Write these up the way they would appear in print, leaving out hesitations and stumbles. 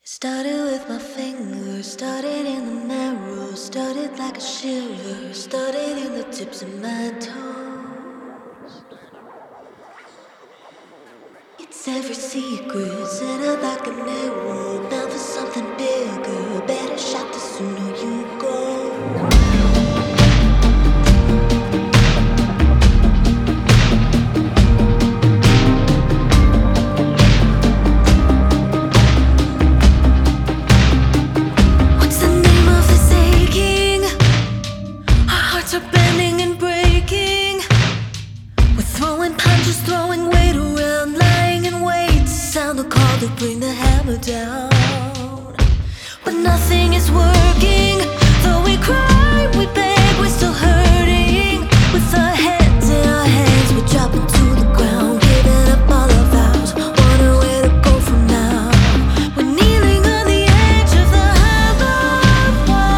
Started with my fingers, started in the marrow, started like a shiver, started in the tips of my toes. It's every secret, set up like an arrow, bound for something bigger, better shot the sooner you go. Bending and breaking, we're throwing punches, throwing weight around, lying in wait to sound the call to bring the hammer down. But nothing is working, though we cry, we beg, we're still hurting. With our heads in our hands, we're dropping to the ground, giving up all our vows, wondering where to go from now. We're kneeling on the edge of the hallowed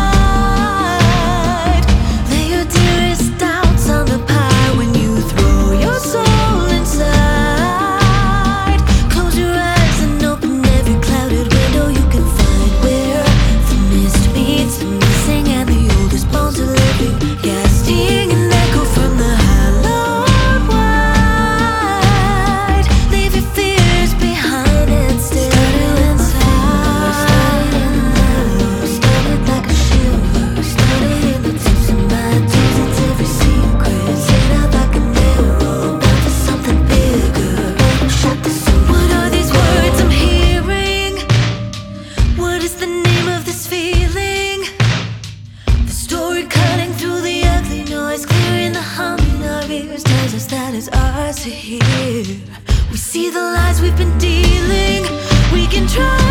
wide. Lay your dearest doubts on the pie when you throw your soul inside. Close your eyes and open every clouded window you can find, where the mist meets the missing and the oldest bones are living, casting an echo from the hallowed wide. Leave your fears behind and stay inside. Started like a shiver, started in the tips of my toes. It's every secret, set out like an arrow, bound for something bigger, shot the soul. What are these words I'm hearing? What is the name of this feeling? The story cutting through the ugly noise, clearing the hum in our ears, tells us that it's ours to hear. We see the lies we've been dealing, we can try